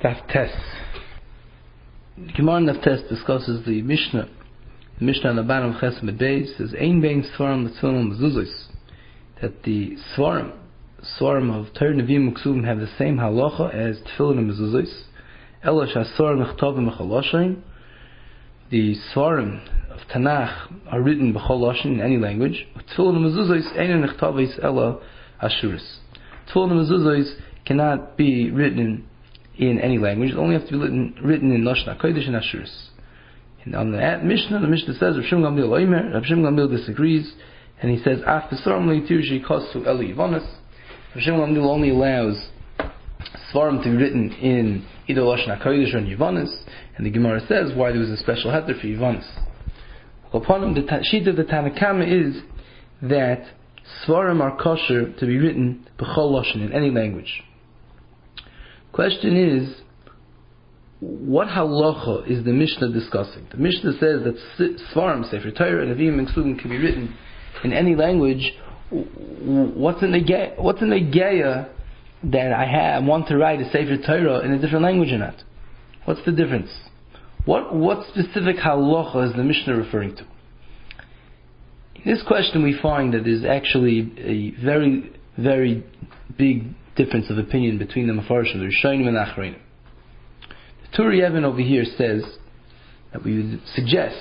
Daf Tes. Gemara in Daf Tes discusses the Mishnah. The Mishnah on the bottom of Chesed Beis says, "Ein bein svarim l'tfilim mezuzos," that the svarim of Torah Nevi'im Uksuvim have the same halacha as tefillin and mezuzos. Ela shasvarim nechtovim b'chol lashon. The svarim of Tanakh are written b'chol lashon in any language. Tefillin and mezuzos ein nechtavis ela ashuris. Tefillin and mezuzos cannot be written in any language. It only has to be written in Lashon HaKodesh and Ashuris. And on the Mishnah says, Rav Shimon Gamliel Omer, Rav Shimon Gamliel disagrees, and he says, Af b'sarim le'tirshi kosu eli yivanis. Rav Shimon Gamliel only allows svarim to be written in either Lashon HaKodesh or in Yivanis, and the Gemara says why there was a special heter for Yivanis. Upon him, the sheet of the Tanakama is that svarim are kosher to be written b'chol lashon in any language. Question is, what halacha is the Mishnah discussing? The Mishnah says that Svarim, Sefer Torah, and Nevi'im and Ksuvim can be written in any language. What's an Negeya that I want to write a Sefer Torah in a different language or not? What's the difference? What specific halacha is the Mishnah referring to? In this question we find that there's actually a very, very big difference of opinion between the Mefarshim, the Rishonim and the Achronim. The Turi Yevon over here says that we would suggest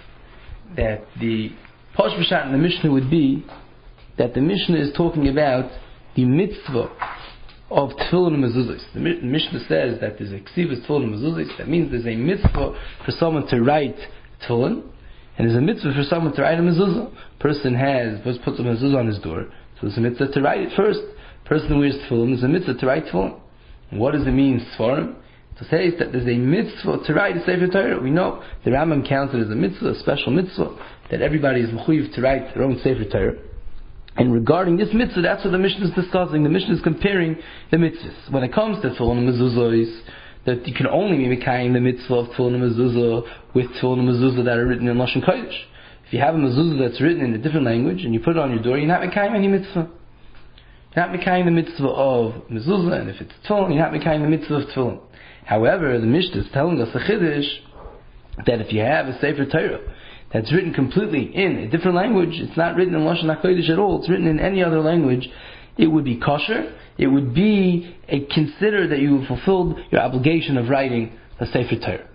that the Posh B'Shat in the Mishnah would be that the Mishnah is talking about the mitzvah of Tefillin and Mezuzos. The Mishnah says that there's a Ksivas Tefillin and Mezuzos. That means there's a mitzvah for someone to write Tefillin, and there's a mitzvah for someone to write a Mezuzah. Person puts a Mezuzah on his door, so there's a mitzvah to write it first. Person who wears tefillin is a mitzvah to write tefillin. What does it mean, svarim? To say that there's a mitzvah to write a Sefer Torah. We know the Rambam counts it as a mitzvah, a special mitzvah, that everybody is mechuyev to write their own Sefer Torah. And regarding this mitzvah, that's what the Mishnah is discussing. The Mishnah is comparing the mitzvahs. When it comes to tefillin and mezuzah, that you can only be mekayim the mitzvah of tefillin and mezuzah with tefillin and mezuzah that are written in Lashon Kodesh. If you have a mezuzah that's written in a different language and you put it on your door, you're not mekayim any mitzvah. You're not mekayim the mitzvah of mezuzah, and if it's tefillin, you're not mekayim the mitzvah of tefillin. However, the Mishnah is telling us a chiddush that if you have a Sefer Torah that's written completely in a different language, it's not written in Lashon HaKodesh at all, it's written in any other language, it would be kosher. It would be considered that you have fulfilled your obligation of writing a Sefer Torah.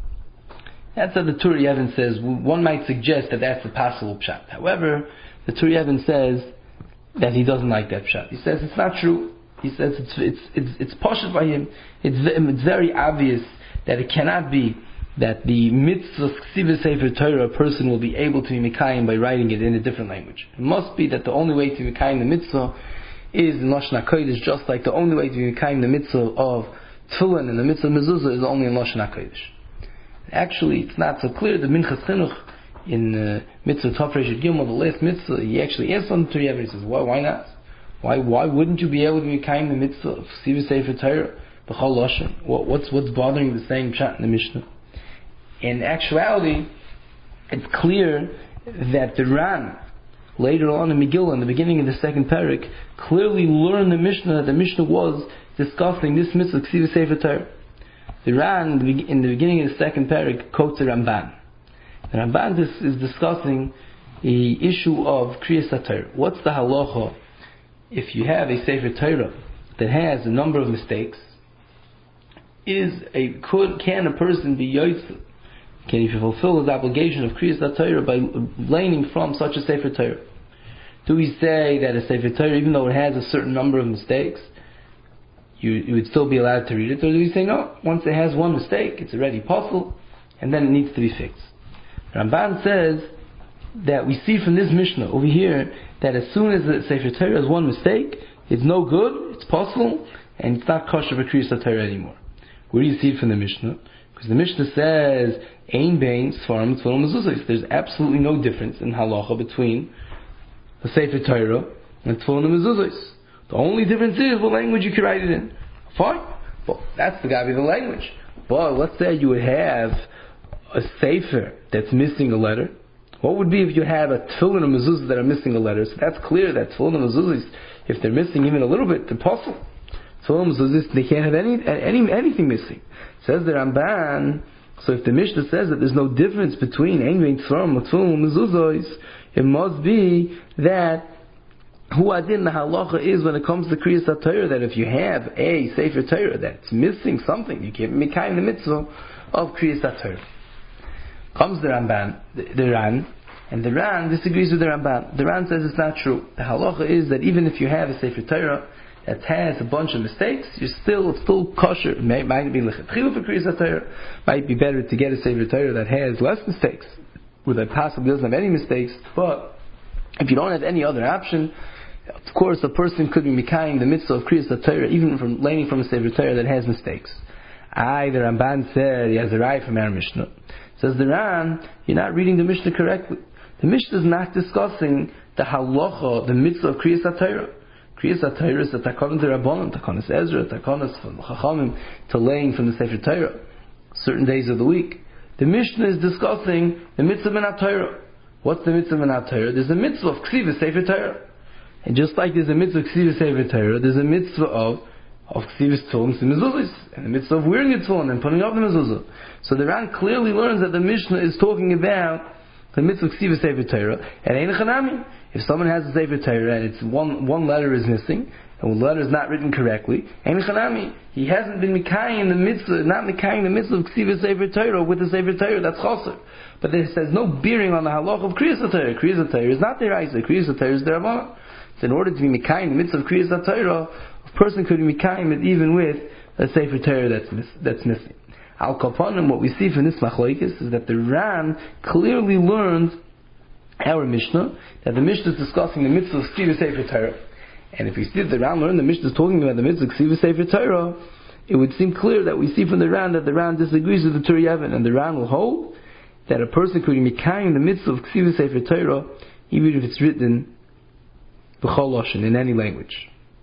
That's what the Turi Yevon says. One might suggest that that's the possible pshat. However, the Turi Yevon says that he doesn't like that pshat. He says it's not true. He says it's poshut by him. It's very obvious that it cannot be that the mitzvah ksivas Sefer Torah a person will be able to be mekayim by writing it in a different language. It must be that the only way to be mekayim the mitzvah is in Lashon HaKodesh, just like the only way to be mekayim the mitzvah of tefillin and the mitzvah of mezuzah is only in Lashon HaKodesh. Actually, it's not so clear. The Minchas Chinuch in mitzvah Tov Resh Gimel, the last mitzvah, he actually asks on the Turi Yevon. He says, why not? Why wouldn't you be able to be mekayim the mitzvah of Ksivas Sefer Torah b'chol lashon? What's bothering the same pshat in the Mishnah? In actuality, it's clear that the Ran, later on in Megillah, in the beginning of the second parak, clearly learned the Mishnah, that the Mishnah was discussing this mitzvah, Ksivas Sefer Torah. The Ran, in the beginning of the second parak, quotes the Ramban. The Ramban is discussing the issue of Kriyas HaTorah. What's the halacha if you have a Sefer Torah that has a number of mistakes? Can a person be yotzei? Can he fulfill his obligation of Kriyas HaTorah by learning from such a Sefer Torah? Do we say that a Sefer Torah, even though it has a certain number of mistakes, you would still be allowed to read it? Or do we say no, once it has one mistake, it's already possible, and then it needs to be fixed? Ramban says that we see from this Mishnah over here that as soon as the Sefer Torah has one mistake, it's no good, it's possible, and it's not kosher for Kriyas HaTorah anymore. Where do you see it from the Mishnah? Because the Mishnah says, Ein bein svarim tefillin mezuzos. There's absolutely no difference in halacha between the Sefer Torah and tefillin and mezuzos. The only difference is what language you can write it in. Fine. Well, that's the gotta be the language. But let's say you would have a Sefer that's missing a letter. What would be if you have a tefillin and mezuzah that are missing a letter? So that's clear that tefillin and mezuzahs, if they're missing even a little bit, they're possible. Tefillin mezuzos, they can't have anything missing. Says the Ramban. So if the Mishnah says that there's no difference between ein bein tefillin or tefillin mezuzos, it must be that who adin the halacha is when it comes to Kriyas HaTorah, that if you have a Sefer Torah that's missing something, you can't be mekayim the mitzvah of Kriyas HaTorah. Comes the Ramban, the Ran, and the Ran disagrees with the Ramban. The Ran says it's not true. The halacha is that even if you have a Sefer Torah that has a bunch of mistakes, it's still kosher. It might be lechatchila for Kriyas HaTorah. Might be better to get a Sefer Torah that has less mistakes, or that possibly doesn't have any mistakes. But if you don't have any other option, of course, a person could be mekayim the mitzvah of Kriyas HaTorah even from learning from a Sefer Torah that has mistakes. The Ramban said he has a raya from our Mishnah. Says the Ran, you're not reading the Mishnah correctly. The Mishnah is not discussing the halacha, the mitzvah of Kriyas HaTorah. Kriyas HaTorah is the takanas to Rabbanim, takanas Ezra, takanas from Chachamim to laying from the Sefer Torah, certain days of the week. The Mishnah is discussing the mitzvah min HaTorah. What's the mitzvah min HaTorah? There's a mitzvah of Ksivas Sefer Torah. And just like there's a mitzvah of Ksivas Sefer Torah, there's a mitzvah of Ksivas Tefillin and mezuzos, and the mitzvah of wearing a tefillin and putting up the mezuzah. So the Ran clearly learns that the Mishnah is talking about the mitzvah of Ksivas Sefer Torah, and ein chanami. If someone has a Sefer Torah and it's one letter is missing, and one letter is not written correctly, ein chanami. He hasn't been mekayim the mitzvah, not mekayim the mitzvah of Ksivas Sefer Torah with the Sefer Torah, that's chaser. But there says no bearing on the halach of Kriyas HaTorah. Kriyas HaTorah is not the Raisa, Kriyas HaTorah is the Rabbana. So in order to be mekayim the mitzvah of Kriyas HaTorah, a person could be mekayim it even with a Sefer Torah that's missing. Al Kapanim, what we see from this machlokes is that the Ran clearly learns our Mishnah, that the Mishnah is discussing the mitzvah of Ksivas Sefer Torah. And if we see that the Ran learned the Mishnah is talking about the mitzvah of Ksivas Sefer Torah, it would seem clear that we see from the Ran that the Ran disagrees with the Tur Yevon, and the Ran will hold that a person could be mekayim the mitzvah of Ksivas Sefer Torah even if it's written b'chol lashon, in any language.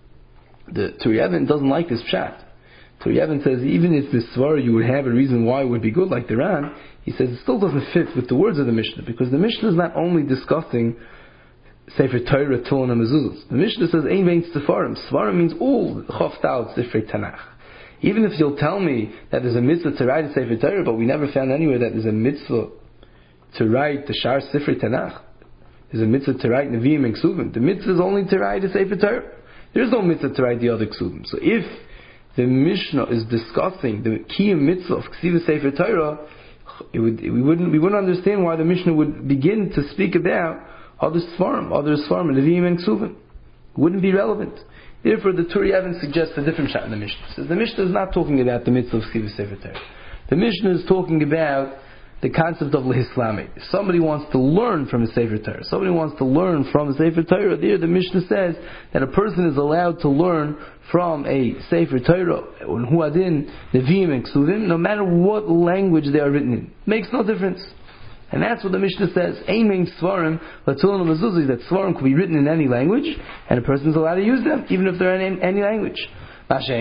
The Tur Yevon doesn't like this pshat. Tur Yevon says even if this svara you would have a reason why it would be good like the Ran, he says it still doesn't fit with the words of the Mishnah, because the Mishnah is not only discussing Sefer Torah, Tefillin, and mezuzos. The Mishnah says ein bein sefarim. Sefarim means all Chof Tal Sifrei Tanakh. Even if you'll tell me that there's a mitzvah to write a Sefer Torah, but we never found anywhere that there's a mitzvah to write the Shar Sifrei Tanakh. There's a mitzvah to write Nevi'im and Ksuvim. The mitzvah is only to write a Sefer Torah. There is no mitzvah to write the other Ksuvim. So if the Mishnah is discussing the key mitzvah of Ksivas Sefer Torah, we wouldn't understand why the Mishnah would begin to speak about other Svarim, Nevi'im and Ksuvim. It wouldn't be relevant. Therefore, the Tur Yevon suggests a different shot in the Mishnah. It says the Mishnah is not talking about the mitzvah of Ksivas Sefer Torah. The Mishnah is talking about the concept of lehislami. If somebody wants to learn from a Sefer Torah, somebody wants to learn from a Sefer Torah, there the Mishnah says that a person is allowed to learn from a Sefer Torah, Huadin, Nevi'im and Ksuvim, no matter what language they are written in. It makes no difference. And that's what the Mishnah says. Ein bein svarim, latulon mezuzos, that svarim can be written in any language, and a person is allowed to use them, even if they're in any language. So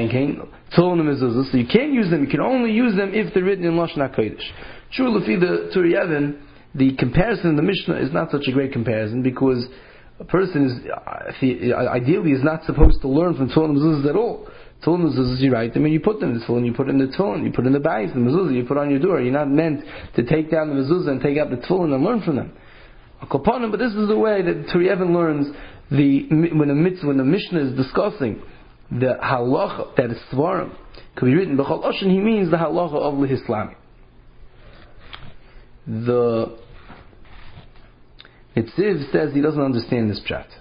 you can't use them, you can only use them if they're written in Lashon HaKodesh. True, Lefi the Tur Yevon, the comparison in the Mishnah is not such a great comparison, because a person is ideally is not supposed to learn from Tefillin and mezuzos at all. Tefillin and mezuzos, you write them and you put them in the Tefillin, you put in the Tefillin, you put in the bayis, the mezuzah you put on your door. You're not meant to take down the mezuzah and take out the Tefillin and learn from them. But this is the way that Tur Yevon learns when the Mishnah is discussing the halacha that is svarim could be written b'chol lashon, he means the halacha of lehislami. The Nitziv says he doesn't understand this pshat.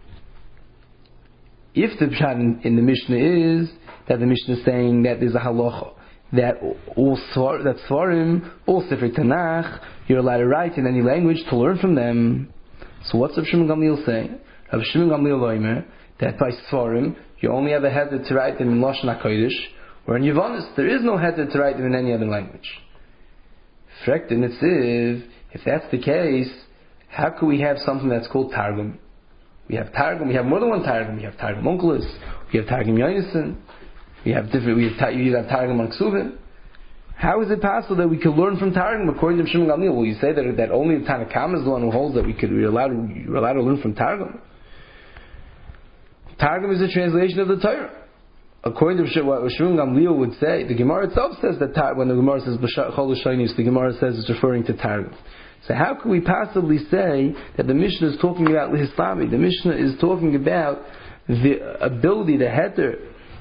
If the pshat in the Mishnah is that the Mishnah is saying that there's a halacha that all svarim, all Sefer Tanakh, you're allowed to write in any language to learn from them. So what's Rav Shimon Gamliel saying? Rav Shimon Gamliel Omer that by svarim you only have a heter to write them in Lashon HaKodesh, or in Yavanis there is no heter to write them in any other language. Frekt in Nitziv, if that's the case, how could we have something that's called Targum? We have Targum, we have more than one Targum. We have Targum Onkelos, we have Targum Yonason, we have Targum on Ksuvim. How is it possible that we could learn from Targum according to Shimon Gamliel? Will you say that only the Tanna Kamma is the one who holds that you're allowed to learn from Targum? Targum is a translation of the Torah. according to what Shmuel Gamliel would say, the Gemara itself says that when the Gemara says Chol Shainis, the Gemara says it's referring to Targum. So how could we possibly say that the Mishnah is talking about Lihislami? The Mishnah is talking about the ability, the heter,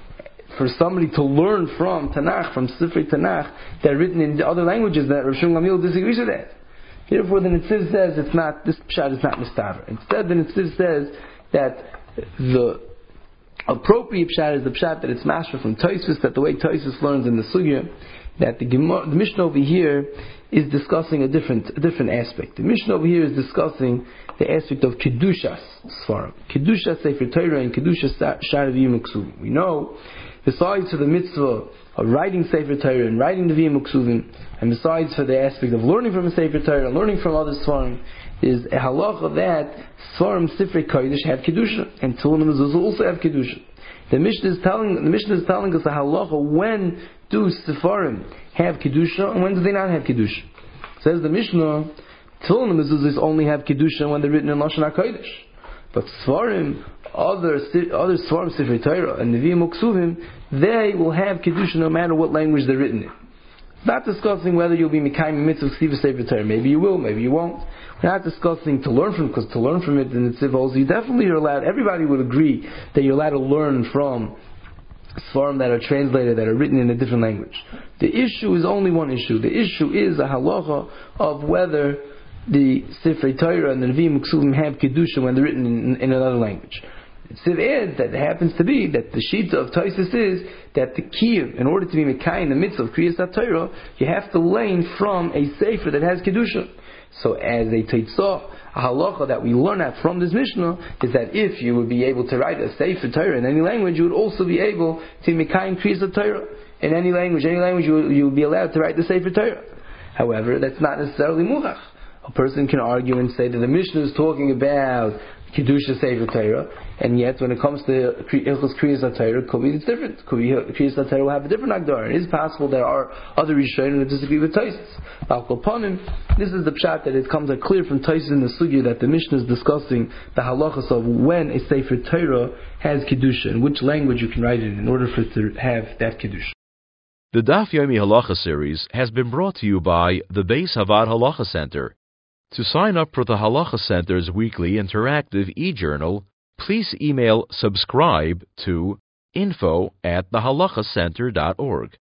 for somebody to learn from Tanakh, from Sifrei Tanakh, that are written in other languages, that Rav Shmuel Gamliel disagrees with that. Therefore, the Netziv says it's not, this pshat is not mistaver. Instead, the Netziv says that the appropriate pshat is the pshat that it's mashma from Tosfos, that the way Tosfos learns in the Sugya, that the Mishnah over here is discussing a different aspect. The Mishnah over here is discussing the aspect of Kedushas Sfarim. Kedushas Sefer Torah and Kedushas Sha'ar Nevi'im Uksuvim. We know, besides for the mitzvah of writing Sefer Torah and writing the Nevi'im Uksuvim, and besides for the aspect of learning from a Sefer Torah and learning from other Sfarim, is a halacha that Sfarim Sifrei Kodesh have Kedusha, and Tehillim and Mezuzah also have Kedusha. The Mishnah is telling us a halacha, when do Sefarim have Kedusha and when do they not have Kedusha. Says the Mishnah, Tehillim and Mezuzah only have Kedusha when they're written in Lashon HaKodesh. But Sefarim, other Sefarim Sifrei Torah and Nevi'im Uksuvim, they will have Kedusha no matter what language they're written in. It's not discussing whether you'll be Mekayim mitzvah Ksiva Sefer Torah. Maybe you will, maybe you won't. We're not discussing to learn from, because to learn from it in the Tzivos, you definitely are allowed, everybody would agree that you're allowed to learn from Sfarim that are translated, that are written in a different language. The issue is only one issue. The issue is a halacha of whether the Sifrei Torah and the Nevi'im Uksuvim have Kedusha when they're written in another language. Siv adds that it happens to be that the shita of Tosfos is that the kiyum, in order to be mekayim the mitzvah of Kriyas HaTorah, you have to learn from a sefer that has Kedusha. So as a teitzah, a halacha that we learn at from this Mishnah is that if you would be able to write a sefer Torah in any language, you would also be able to mekayim Kriyas HaTorah in any language. You would be allowed to write the sefer Torah. However, that's not necessarily muhach. A person can argue and say that the Mishnah is talking about Kedusha Sefer Torah, and yet when it comes to Ilchos Kriyas HaTorah, could be it's different. Could be Kriyas HaTorah will have a different Agdar. It is possible there are other Rishonim that disagree with Tosfos. Al Kol Panim, this is the pshat that it comes out clear from Tosfos in the Sugya that the Mishnah is discussing the halachas of when a Sefer Torah has Kedusha, and which language you can write it in order for it to have that Kedusha. The Daf Yomi Halacha series has been brought to you by the Beis Havad Halacha Center. To sign up for the Halacha Center's weekly interactive e-journal, please email subscribe to info@thehalachacenter.org.